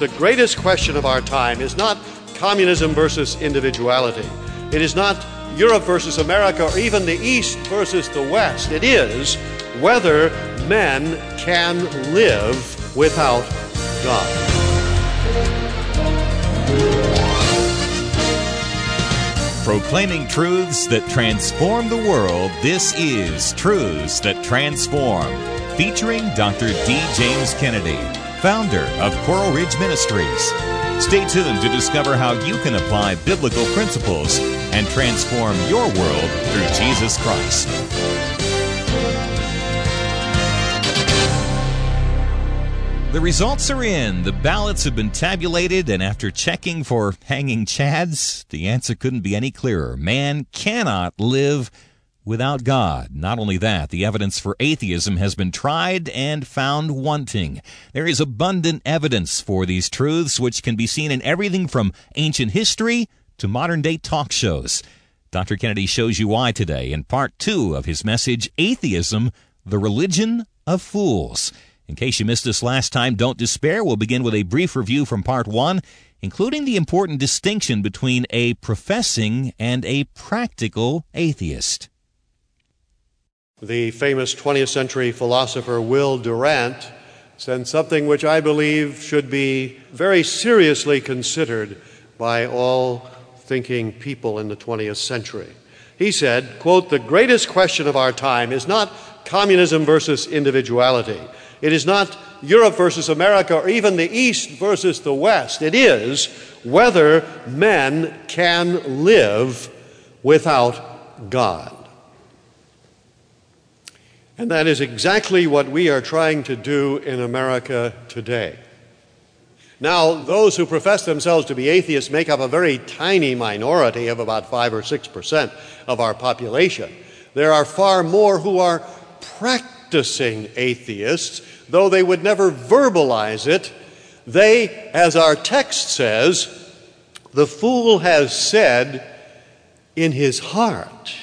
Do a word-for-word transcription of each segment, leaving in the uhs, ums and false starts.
the greatest question of our time is not communism versus individuality. It is not Europe versus America or even the East versus the West. It is whether men can live without God. Proclaiming truths that transform the world, this is Truths That Transform, featuring Doctor D. James Kennedy, founder of Coral Ridge Ministries. Stay tuned to discover how you can apply biblical principles and transform your world through Jesus Christ. The results are in. The ballots have been tabulated, and after checking for hanging chads, the answer couldn't be any clearer. Man cannot live without God. Not only that, the evidence for atheism has been tried and found wanting. There is abundant evidence for these truths, which can be seen in everything from ancient history to modern-day talk shows. Doctor Kennedy shows you why today in part two of his message, Atheism, the Religion of Fools. In case you missed us last time, don't despair. We'll begin with a brief review from part one, including the important distinction between a professing and a practical atheist. The famous twentieth century philosopher Will Durant said something which I believe should be very seriously considered by all thinking people in the twentieth century. He said, quote, "The greatest question of our time is not communism versus individuality. It is not Europe versus America or even the East versus the West. It is whether men can live without God." And that is exactly what we are trying to do in America today. Now, those who profess themselves to be atheists make up a very tiny minority of about five or six percent of our population. There are far more who are practicing atheists, though they would never verbalize it. They, as our text says, the fool has said in his heart,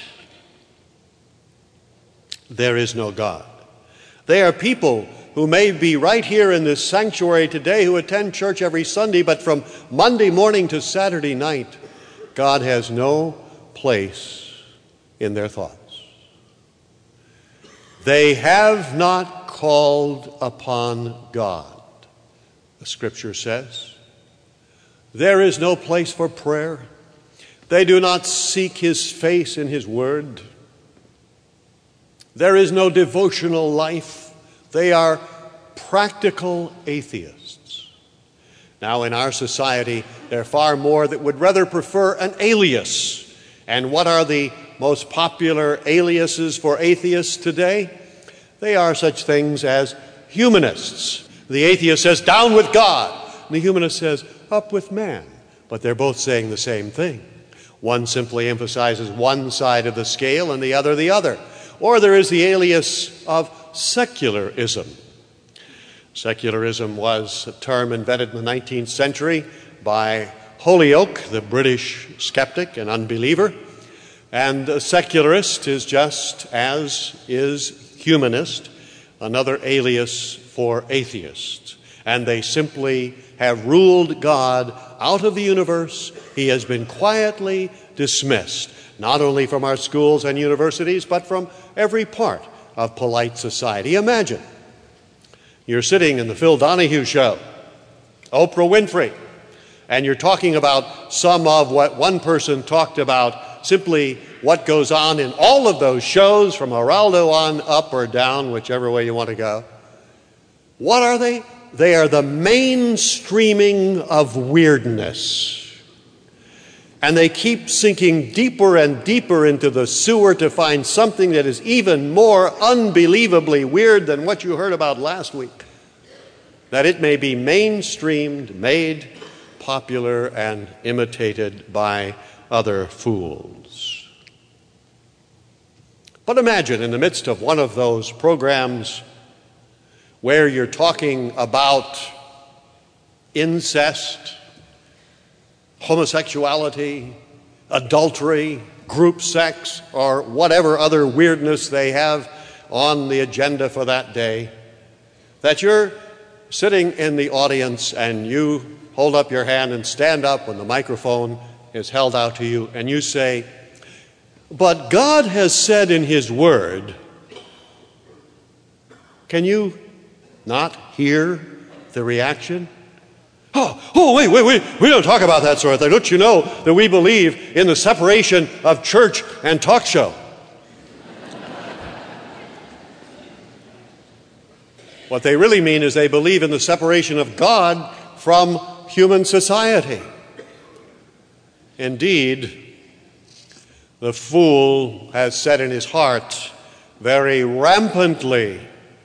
there is no God. They are people who may be right here in this sanctuary today who attend church every Sunday, but from Monday morning to Saturday night, God has no place in their thoughts. They have not called upon God, the Scripture says. There is no place for prayer. They do not seek His face in His Word. There is no devotional life. They are practical atheists. Now, in our society, there are far more that would rather prefer an alias. And what are the most popular aliases for atheists today? They are such things as humanists. The atheist says, down with God. And the humanist says, up with man. But they're both saying the same thing. One simply emphasizes one side of the scale and the other the other. Or there is the alias of secularism. Secularism was a term invented in the nineteenth century by Holyoake, the British skeptic and unbeliever. And a secularist is just as is humanist, another alias for atheist. And they simply have ruled God out of the universe. He has been quietly dismissed, not only from our schools and universities, but from every part of polite society. Imagine you're sitting in the Phil Donahue show, Oprah Winfrey, and you're talking about some of what one person talked about, simply what goes on in all of those shows from Geraldo on up or down, whichever way you want to go. What are they? They are the mainstreaming of weirdness. And they keep sinking deeper and deeper into the sewer to find something that is even more unbelievably weird than what you heard about last week. That it may be mainstreamed, made popular, and imitated by other fools. But imagine in the midst of one of those programs where you're talking about incest, homosexuality, adultery, group sex, or whatever other weirdness they have on the agenda for that day, that you're sitting in the audience and you hold up your hand and stand up when the microphone is held out to you and you say, "But God has said in His Word," can you not hear the reaction? Oh, oh, wait, wait, wait, we don't talk about that sort of thing. Don't you know that we believe in the separation of church and talk show? What they really mean is they believe in the separation of God from human society. Indeed, the fool has said in his heart very rampantly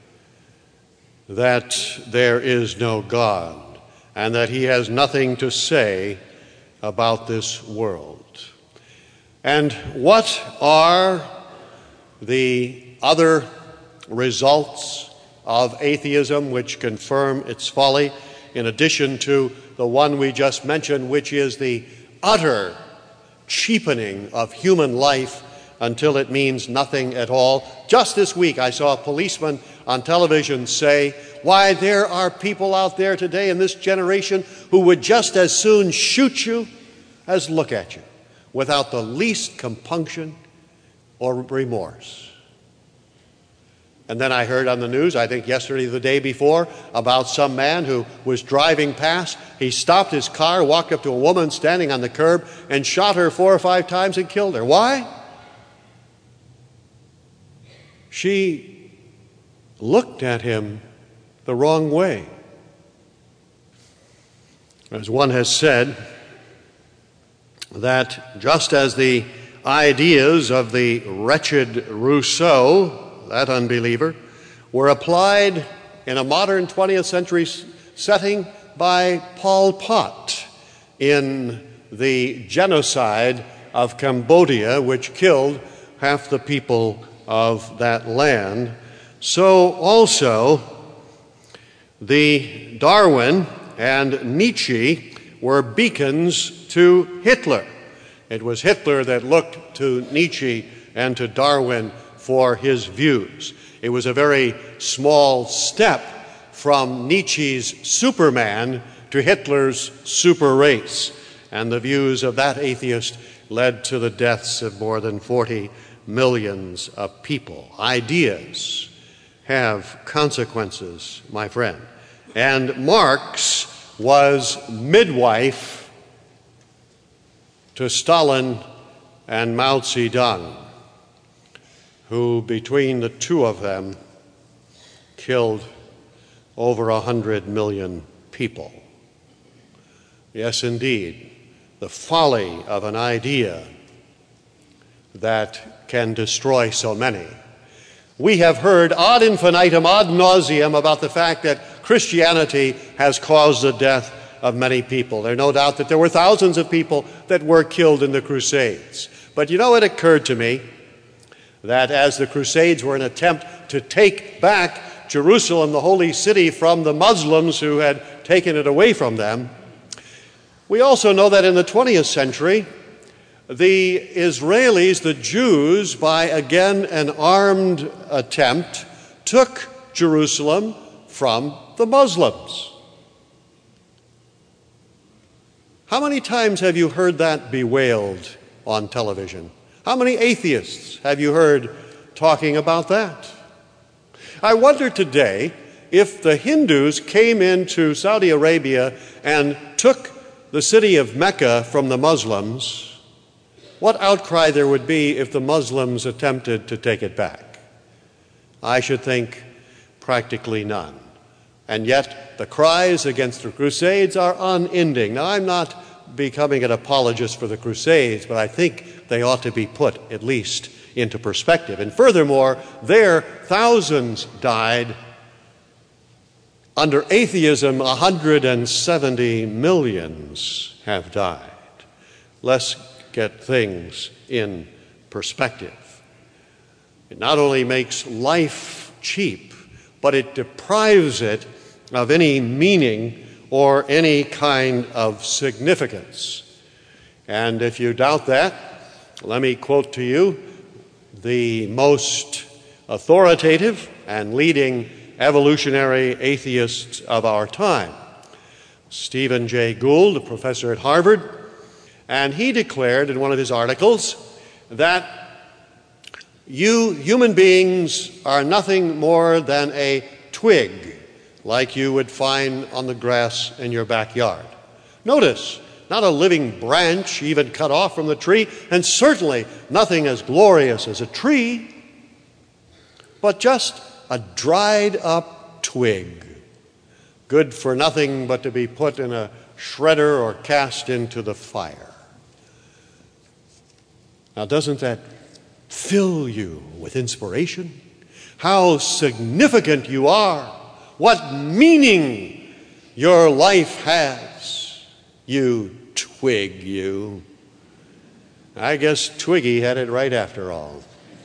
that there is no God and that he has nothing to say about this world. And what are the other results of atheism which confirm its folly, in addition to the one we just mentioned, which is the utter cheapening of human life until it means nothing at all? Just this week I saw a policeman on television say, "Why, there are people out there today in this generation who would just as soon shoot you as look at you, without the least compunction or remorse." And then I heard on the news, I think yesterday or the day before, about some man who was driving past. He stopped his car, walked up to a woman standing on the curb, and shot her four or five times and killed her. Why? She looked at him the wrong way. As one has said, that just as the ideas of the wretched Rousseau, that unbeliever, were applied in a modern twentieth century setting by Pol Pot in the genocide of Cambodia, which killed half the people of that land, so also the Darwin and Nietzsche were beacons to Hitler. It was Hitler that looked to Nietzsche and to Darwin for his views. It was a very small step from Nietzsche's Superman to Hitler's super race, and the views of that atheist led to the deaths of more than forty millions of people. Ideas have consequences, my friend. And Marx was midwife to Stalin and Mao Zedong, who between the two of them killed over a hundred million people. Yes, indeed, the folly of an idea that can destroy so many. We have heard ad infinitum, ad nauseum about the fact that Christianity has caused the death of many people. There's no doubt that there were thousands of people that were killed in the Crusades. But you know, it occurred to me that as the Crusades were an attempt to take back Jerusalem, the holy city, from the Muslims who had taken it away from them, we also know that in the twentieth century, the Israelis, the Jews, by again an armed attempt, took Jerusalem from the Muslims. How many times have you heard that bewailed on television? How many atheists have you heard talking about that? I wonder today if the Hindus came into Saudi Arabia and took the city of Mecca from the Muslims, what outcry there would be if the Muslims attempted to take it back. I should think practically none. And yet the cries against the Crusades are unending. Now, I'm not becoming an apologist for the Crusades, but I think they ought to be put at least into perspective. And furthermore, there thousands died. Under atheism, one hundred seventy millions have died. Let's get things in perspective. It not only makes life cheap, but it deprives it of any meaning or any kind of significance. And if you doubt that, let me quote to you the most authoritative and leading evolutionary atheists of our time. Stephen Jay Gould, a professor at Harvard, and he declared in one of his articles that you human beings are nothing more than a twig like you would find on the grass in your backyard. Notice, not a living branch even cut off from the tree, and certainly nothing as glorious as a tree, but just a dried up twig, good for nothing but to be put in a shredder or cast into the fire. Now, doesn't that fill you with inspiration? How significant you are, what meaning your life has, you twig, you. I guess Twiggy had it right after all.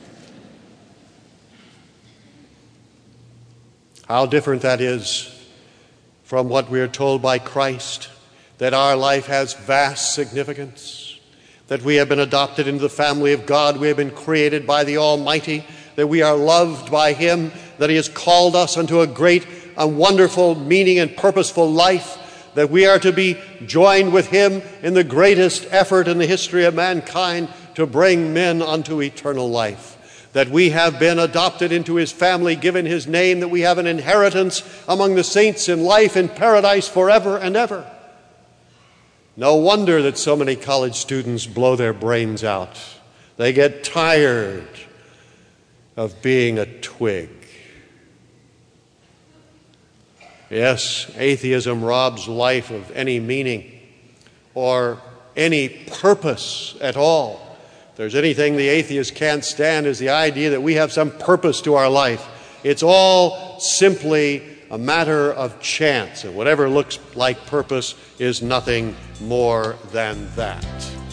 How different that is from what we are told by Christ, that our life has vast significance, that we have been adopted into the family of God, we have been created by the Almighty, that we are loved by Him, that He has called us unto a great and wonderful meaning and purposeful life, that we are to be joined with Him in the greatest effort in the history of mankind to bring men unto eternal life, that we have been adopted into His family, given His name, that we have an inheritance among the saints in life in paradise forever and ever. No wonder that so many college students blow their brains out. They get tired of being a twig. Yes, atheism robs life of any meaning or any purpose at all. If there's anything the atheist can't stand is the idea that we have some purpose to our life. It's all simply a matter of chance, and whatever looks like purpose is nothing more than that.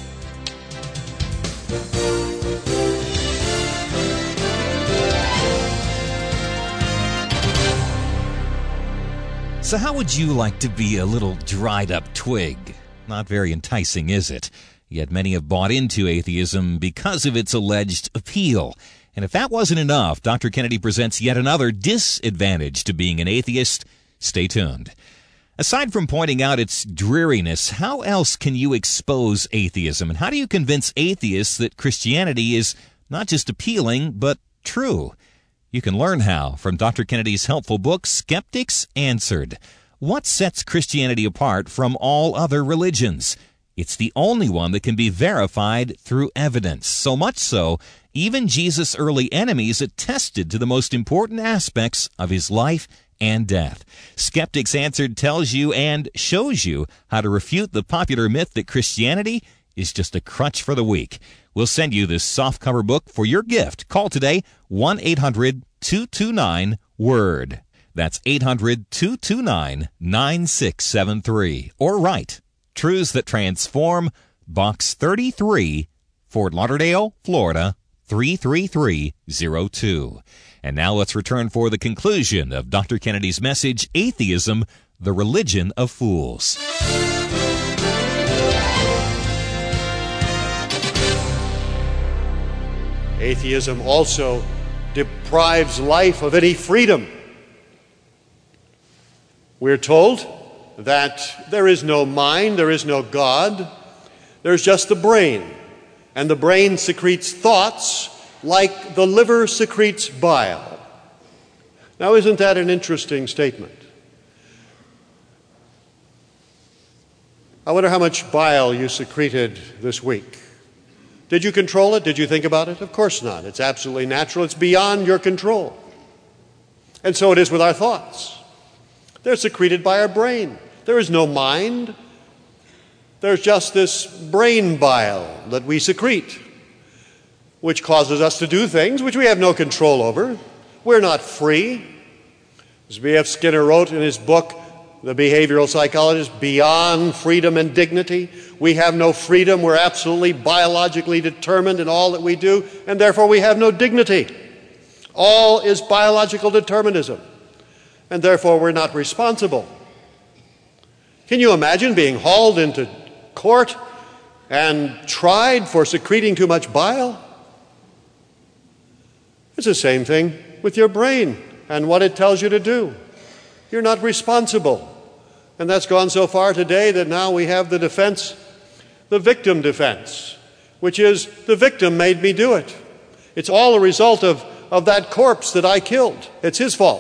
So how would you like to be a little dried-up twig? Not very enticing, is it? Yet many have bought into atheism because of its alleged appeal. And if that wasn't enough, Doctor Kennedy presents yet another disadvantage to being an atheist. Stay tuned. Aside from pointing out its dreariness, how else can you expose atheism? And how do you convince atheists that Christianity is not just appealing, but true? You can learn how from Doctor Kennedy's helpful book, Skeptics Answered. What sets Christianity apart from all other religions? It's the only one that can be verified through evidence. So much so, even Jesus' early enemies attested to the most important aspects of his life and death. Skeptics Answered tells you and shows you how to refute the popular myth that Christianity is just a crutch for the weak. We'll send you this softcover book for your gift. Call today, one eight hundred two two nine WORD. That's eight hundred two two nine nine six seven three. Or write Truths That Transform, Box thirty-three, Fort Lauderdale, Florida, three three three zero two. And now let's return for the conclusion of Doctor Kennedy's message, Atheism, the Religion of Fools. Atheism also deprives life of any freedom. We're told that there is no mind, there is no God, there's just the brain. And the brain secretes thoughts like the liver secretes bile. Now, isn't that an interesting statement? I wonder how much bile you secreted this week. Did you control it? Did you think about it? Of course not. It's absolutely natural. It's beyond your control. And so it is with our thoughts. They're secreted by our brain. There is no mind. There's just this brain bile that we secrete, which causes us to do things which we have no control over. We're not free. As B F Skinner wrote in his book, The Behavioral Psychologist, Beyond Freedom and Dignity, we have no freedom. We're absolutely biologically determined in all that we do, and therefore we have no dignity. All is biological determinism, and therefore we're not responsible. Can you imagine being hauled into court and tried for secreting too much bile? It's the same thing with your brain. and what it tells you to do. You're not responsible. And that's gone so far today that now we have the defense, the victim defense, which is the victim made me do it. It's all a result of, of that corpse that I killed. It's his fault.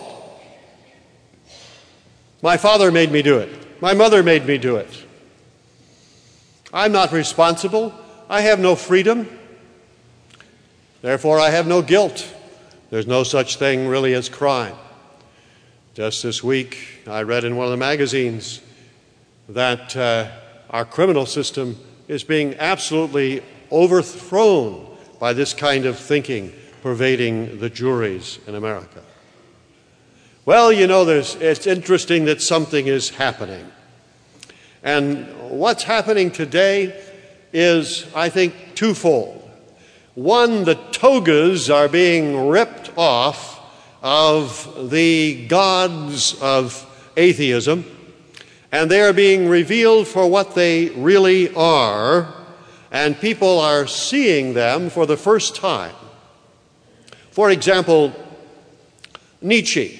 My father made me do it. My mother made me do it. I'm not responsible. I have no freedom. Therefore, I have no guilt. There's no such thing really as crime. Just this week, I read in one of the magazines that uh, our criminal system is being absolutely overthrown by this kind of thinking pervading the juries in America. Well, you know, there's, it's interesting that something is happening. And what's happening today is, I think, twofold. One, the togas are being ripped off of the gods of atheism, and they are being revealed for what they really are, and people are seeing them for the first time. For example, Nietzsche,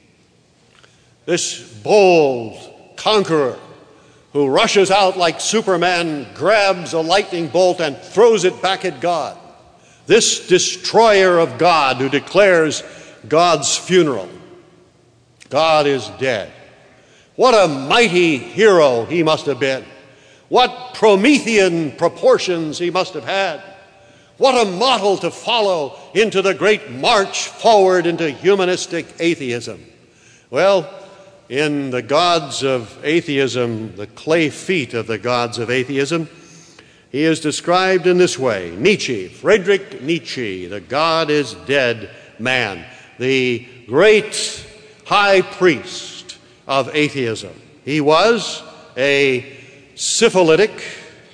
this bold conqueror who rushes out like Superman, grabs a lightning bolt and throws it back at God. This destroyer of God who declares God's funeral. God is dead. What a mighty hero he must have been. What Promethean proportions he must have had. What a model to follow into the great march forward into humanistic atheism. Well, in the gods of atheism, the clay feet of the gods of atheism, he is described in this way. Nietzsche, Friedrich Nietzsche, the God is dead man, the great high priest of atheism. He was a syphilitic,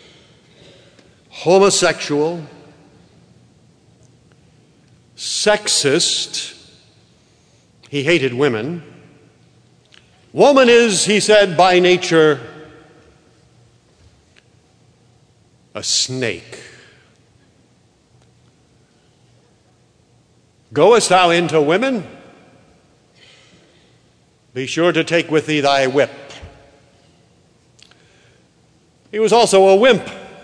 homosexual, sexist. He hated women. Woman is, he said, by nature a snake. Goest thou into women? Be sure to take with thee thy whip. He was also a wimp.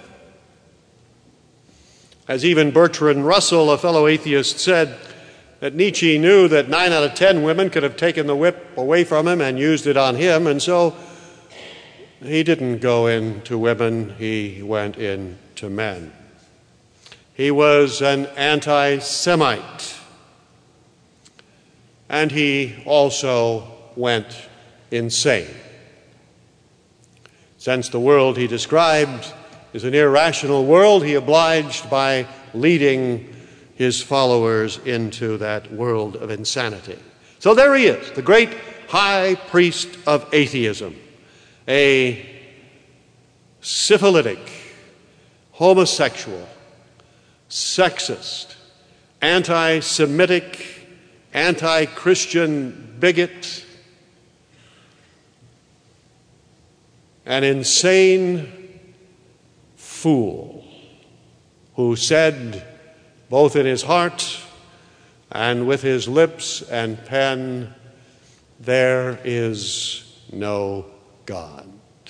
As even Bertrand Russell, a fellow atheist, said, that Nietzsche knew that nine out of ten women could have taken the whip away from him and used it on him, and so he didn't go into women, he went into men. He was an anti-Semite, and he also went insane. Since the world he described is an irrational world, he obliged by leading his followers into that world of insanity. So there he is, the great high priest of atheism, a syphilitic, homosexual, sexist, anti-Semitic, anti-Christian bigot, an insane fool who said, both in his heart and with his lips and pen, there is no God.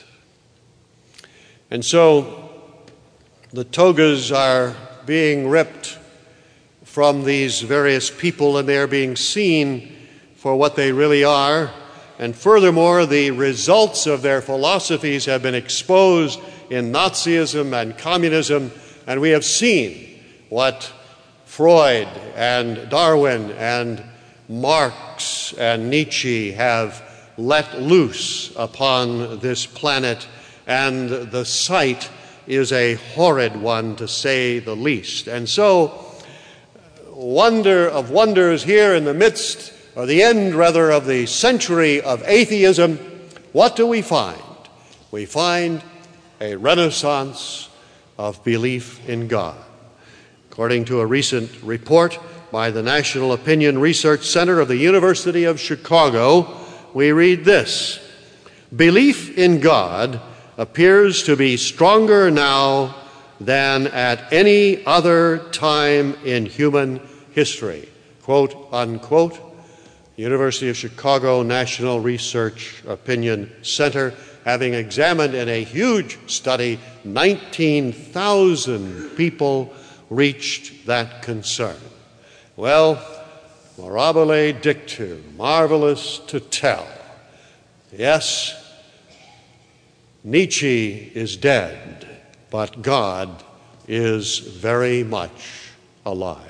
And so the togas are being ripped from these various people, and they are being seen for what they really are. And furthermore, the results of their philosophies have been exposed in Nazism and communism, and we have seen what Freud and Darwin and Marx and Nietzsche have let loose upon this planet, and the sight is a horrid one, to say the least. And so, wonder of wonders, here in the midst, or the end rather, of the century of atheism, what do we find? We find a renaissance of belief in God. According to a recent report by the National Opinion Research Center of the University of Chicago, we read this: belief in God appears to be stronger now than at any other time in human history. Quote, unquote. University of Chicago National Research Opinion Center, having examined in a huge study nineteen thousand people, reached that concern. Well, mirabile dictu, marvelous to tell. Yes, Nietzsche is dead, but God is very much alive.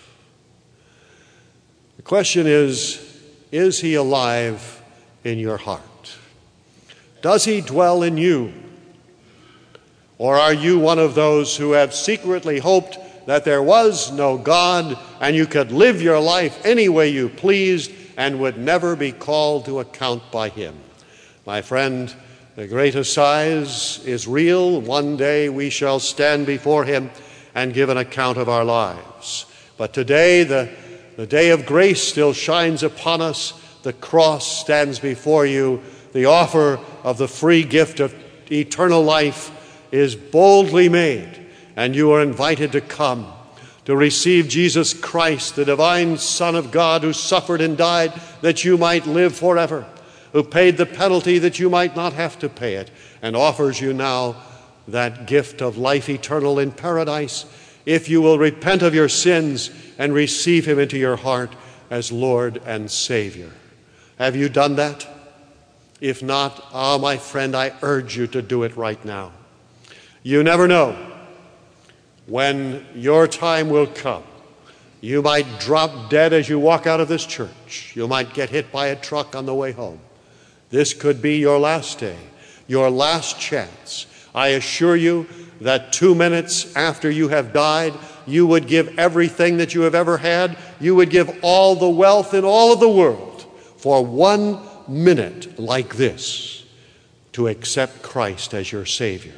The question is, is he alive in your heart? Does he dwell in you? Or are you one of those who have secretly hoped that there was no God and you could live your life any way you pleased and would never be called to account by him? My friend, the great assize is real. One day we shall stand before him and give an account of our lives. But today the, the day of grace still shines upon us. The cross stands before you. The offer of the free gift of eternal life is boldly made, and you are invited to come to receive Jesus Christ, the divine Son of God, who suffered and died that you might live forever, who paid the penalty that you might not have to pay it, and offers you now that gift of life eternal in paradise if you will repent of your sins and receive him into your heart as Lord and Savior. Have you done that? If not, ah, my friend, I urge you to do it right now. You never know when your time will come. You might drop dead as you walk out of this church. You might get hit by a truck on the way home. This could be your last day, your last chance. I assure you that two minutes after you have died, you would give everything that you have ever had. You would give all the wealth in all of the world for one minute like this to accept Christ as your Savior.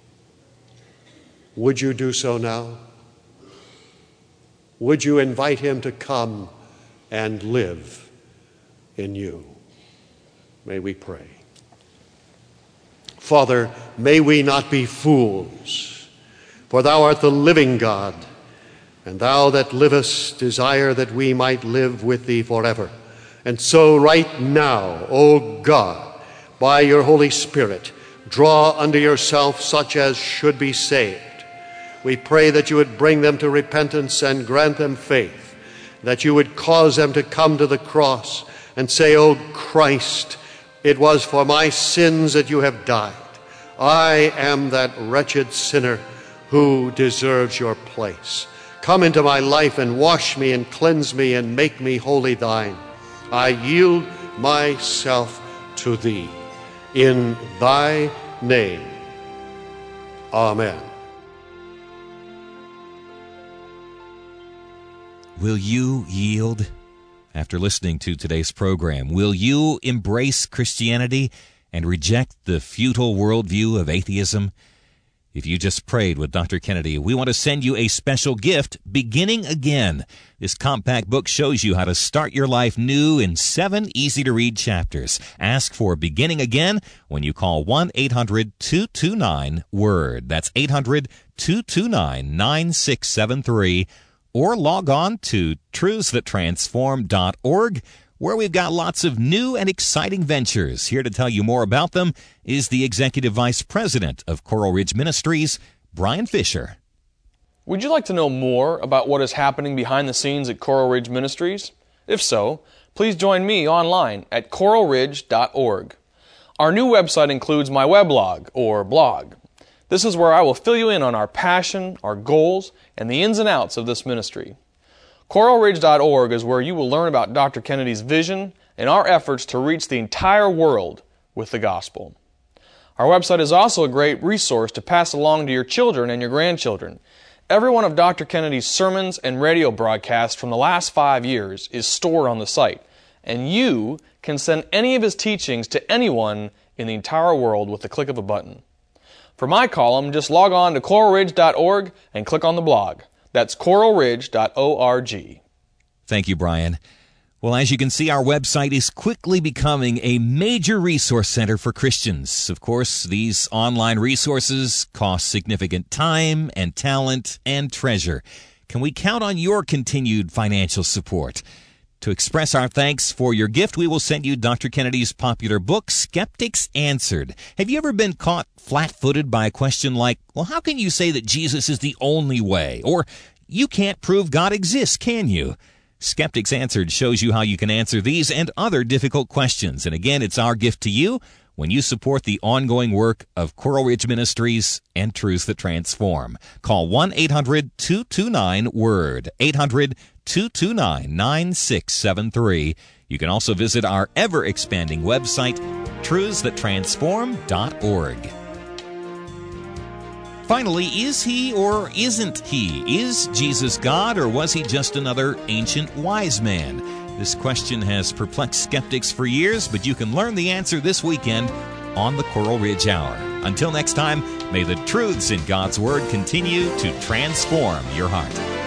Would you do so now? Would you invite him to come and live in you? May we pray. Father, may we not be fools, for thou art the living God, and thou that livest desire that we might live with thee forever. And so right now, O God, by your Holy Spirit, draw unto yourself such as should be saved. We pray that you would bring them to repentance and grant them faith, that you would cause them to come to the cross and say, O Christ, it was for my sins that you have died. I am that wretched sinner who deserves your place. Come into my life and wash me and cleanse me and make me wholly thine. I yield myself to thee. In thy name. Amen. Will you yield? After listening to today's program, will you embrace Christianity and reject the futile worldview of atheism? If you just prayed with Doctor Kennedy, we want to send you a special gift, Beginning Again. This compact book shows you how to start your life new in seven easy-to-read chapters. Ask for Beginning Again when you call one eight hundred two two nine WORD. That's eight hundred two two nine nine six seven three. Or log on to truths that transform dot org, where we've got lots of new and exciting ventures. Here to tell you more about them is the Executive Vice President of Coral Ridge Ministries, Brian Fisher. Would you like to know more about what is happening behind the scenes at Coral Ridge Ministries? If so, please join me online at coral ridge dot org. Our new website includes my weblog, or blog. This is where I will fill you in on our passion, our goals, and the ins and outs of this ministry. coral ridge dot org is where you will learn about Doctor Kennedy's vision and our efforts to reach the entire world with the gospel. Our website is also a great resource to pass along to your children and your grandchildren. Every one of Doctor Kennedy's sermons and radio broadcasts from the last five years is stored on the site, and you can send any of his teachings to anyone in the entire world with the click of a button. For my column, just log on to coral ridge dot org and click on the blog. That's coral ridge dot org. Thank you, Brian. Well, as you can see, our website is quickly becoming a major resource center for Christians. Of course, these online resources cost significant time and talent and treasure. Can we count on your continued financial support? To express our thanks for your gift, we will send you Doctor Kennedy's popular book, Skeptics Answered. Have you ever been caught flat-footed by a question like, well, how can you say that Jesus is the only way? Or, you can't prove God exists, can you? Skeptics Answered shows you how you can answer these and other difficult questions. And again, it's our gift to you when you support the ongoing work of Coral Ridge Ministries and Truths That Transform. Call one eight hundred two two nine WORD, eight hundred two two nine nine six seven three. You can also visit our ever-expanding website, truths that transform dot org. Finally, is he or isn't he? Is Jesus God, or was he just another ancient wise man? This question has perplexed skeptics for years, but you can learn the answer this weekend on the Coral Ridge Hour. Until next time, may the truths in God's Word continue to transform your heart.